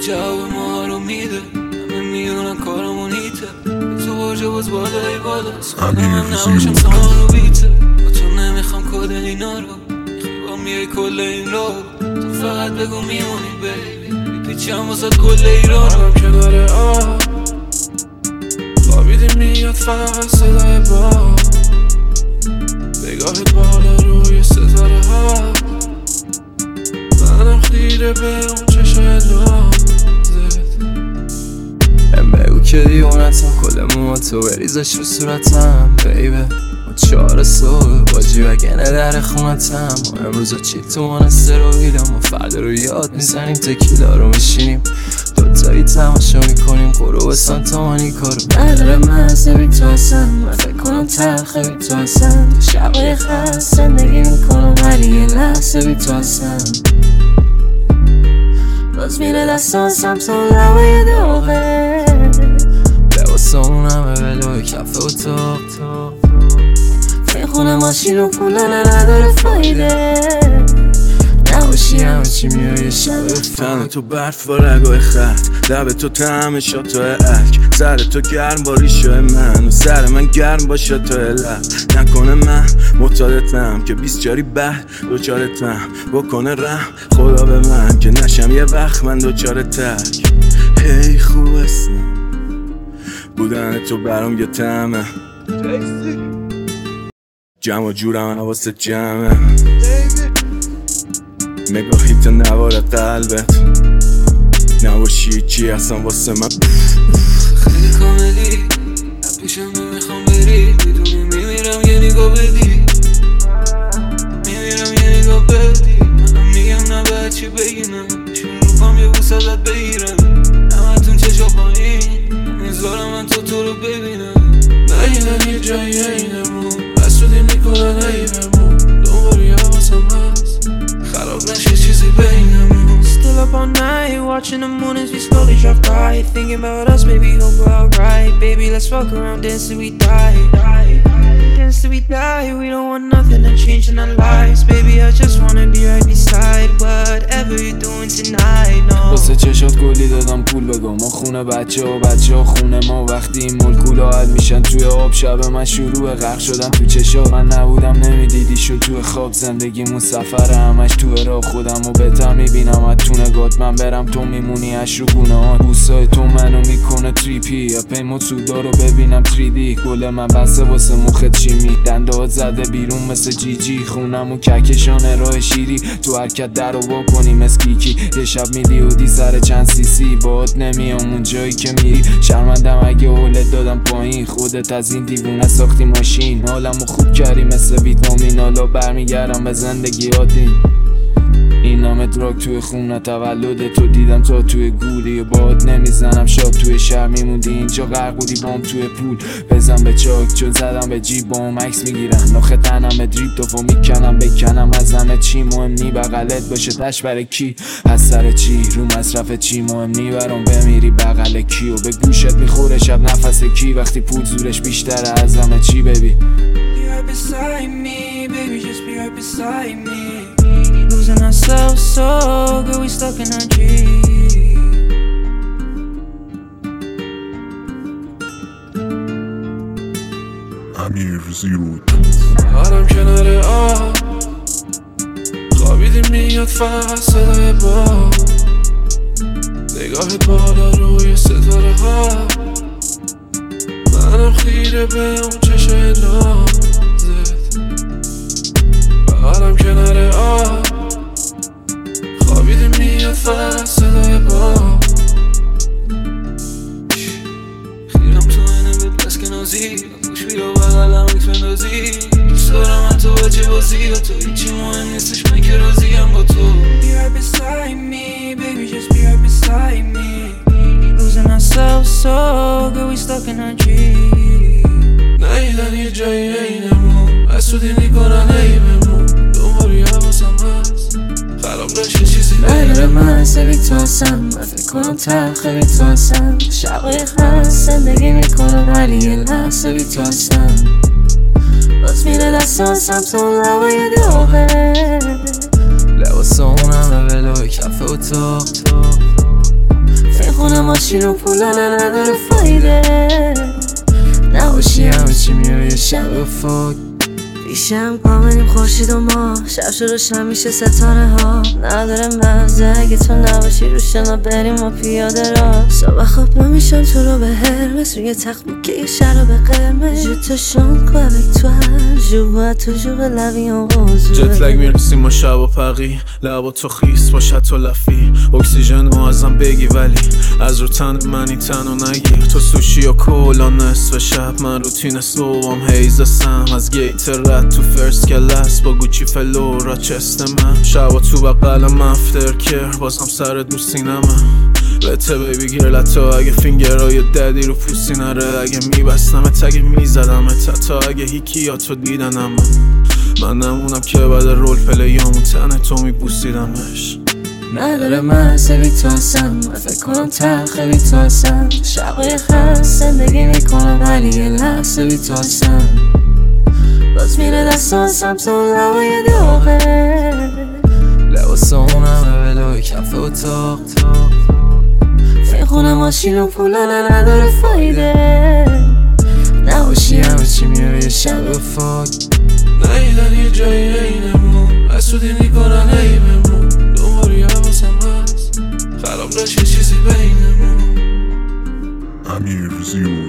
جواب ما رو میده، همه میدونن کارمون هیته، تو برجه باز بالای بالاست، خودم هم نباشم سامان رو بیته، با تو نمیخوام کد اینا رو، میخوام بیای کل این رو، تو فقط بگو میمونی بیبی، میپیچم واسد کل ایران. منم کنار آب خوابیدی میاد فقط صدای باب، نگاهت بالا روی ستاره ها، منم خیره به اون چشای نازت. بگو که دیونتم کل موتو بریزش رو صورتم بیبه، ما 4 صبح با جیوگنه در خونتم، ما امروز چی تو منستر و ویدم، ما فردا رو یاد میزنیم تکیلا رو میشینیم دوتایی تماشا میکنیم قروب سانتامانی کارو نداره مزه بی تو هستم، من فکر کنم تلخه بی تو هستم، تو شبای خست زندگی میکنم ولی یه لحظه بی تو هستم، باز میره دستان سمت اون لبای داغه، لباسامون همه بلوی کف اتاق، میخونه ماشین و پولانه نداره فایده، نباشی همه چی میای شب تن تو برف با رگای خط، لب تو طعم شاتو عک، سر تو گرم با ریشای من و سر من گرم با شاتو لب، نکنه من معتادتم که 20 جاری بد دوچارتم، بکنه رحم خدا به من که نشم یه وقت من دوچار تک. هی خوب هستم بودن تو برام یه طعمه، جمع و جورم واسه جمعه، نگاهی تا نوار قلبت، نباشی چی اصلا واسه من خیلی کاملی پیشم نمیخوام بری، میدونی میمیرم یه نگاه بدی، میمیرم یه نگاه بدی، منم میگم نباید چی بگینم، شروع پام یه بوس ازت بگیرم، همتون چشا پایین میذارم من تو رو ببینم، نگیدن یه جایی اینمون بسودی میکنن ایممون، دنبالی حواسم هست خراب نشه چیزی بینمون. Still up all night, watching the moon as we slowly drop by, thinking about us, maybe hope we're alright. Baby, let's fuck around, dance till we die, dance till we die. We don't want nothing to change in our lives. Baby, I just wanna be right beside whatever you're doing tonight. No. واسه چشات گلی دادم پول بگم، ما خونه بچه ها خونه ما، وقتی این مولکولا حل میشن توی آب، شب من شروع غرق شدم تو چشات، من نبودم نمیدیدیشون توی خواب، زندگیمون سفره همش توی راه، خودمو بهتر میبینم از تو نگات، من برم تو میمونی اش رو گونه ها، بوسای تو منو میکنه تریپی، یا پیمو سودا رو ببینم 3D، گل من بسته واسه مخت چیمی، دندات زده بیرون مثل جیجی، خونمو کهکشان راه شیری، تو حرکت در رو واکنیم اسکیکی، یه شب میدیودی سر چند CC، باهات نمیام اون جایی که میری، شرمندم اگه اولت دادم پایین، خودت از این دیوونه ساختی ماشین، حالمو خوب کردی مثل ویتامین، حالا برمیگردم به زندگی عادی، این نام دراگ توی خونه، تولد تو دیدم تا توی گولی، باهات نمیزنم شاد توی شهر میموندی، اینجا غرق بودی بام توی پول، بزن به چاک چون زدم به جیب، بام عکس میگیرن ناخه تنم به دریپ، توفو میکنم بکنم از همه چی، مهم نی بغلت باشه تش برای کی، از سر چی رو مصرف چی، مهم نی برام بمیری بغل کی، و به گوشت میخوره شب نفس کی، وقتی پول زورش بیشتره از همه چی. Baby, be right beside me, baby, just be right beside me, losing ourselves so good, we stuck in our dream. امیر زیرو منم کنار آب خوابیدی میاد فقط صدای باب، نگاهت بالا روی ستاره ها، منم خیره به اون چشای نازت. منم کنار آب خوابیدی میاد فقط صدای باب، خیرم تو اینه به پس که نازی، گوش بیا بغلم ایک بندازی، دوست دارم من تو بچه بازی، و تو هیچی مهم نیستش من که راضیم با تو. Be right beside me, baby, just be right beside me, losing ourselves so good, we stuck in our dream. نهیدن یه جایی اینمون بسودی میکنن ایممون، دنبالی حواسم هست خراب نشه چیزی نداره مزه بی تو هستم، من فکر کنم تلخه بی تو هستم، شبای خست زندگی میکنم ولی یه لحظه بی تو هستم، باز میره دستان سمت اون لبای داغه، لباسامون همه بلوی کف اتاق، ماشین و پولا نداره فایده نباشی همه چی میره یه شب فوق پیشم کاملیم خورشید و ما شب شروش همیشه ستاره ها نداره مزه اگه تو نباشی رو شنا بریم و پیاده را صبح خواب نمیشن تو رو به هرمس روی تخت میگه یه شراب قرمز Je te chante quoi avec toi Je vois toujours la vie en rose جت لگ میرسیم ما شب و پقی لبا تو خیس باشه تو لفی اکسیژن رو ازم بگی ولی از رو تن منی تنو نگیر تو سوشی و کولا نصف شب من روتین صبحم هیزسم از گیت رد تو فرست کلاس با گوچی فلو را چست من شبا تو بقلم افتر کر بازم سر دو سینمه بته بیبی گرلتو اگه فینگرهای ددی رو پوسی نره اگه میبستمت اگه میزدمت تا اگه هیکی یا تو دیدنم من نمونم که بعد رول پلیامو تنه تو میبوسیدمش نداره مزه بی تو اصلا من فکر کنم تلخه بی تو اصلا شبای خست زندگی میکنم ولی یه لحظه بی تو اصلا باز میره دستان سمت اون لبای داغه لباس اون همه بلوی کف اتاق فکر کنم ماشین و پولا نداره فایده نباشی همه چی میره یه شب فاک نیدن یه جایی اینمون حسودی میکنن ایممون دوباری حواسم هست خراب نشه چیزی بینمون امیر زیون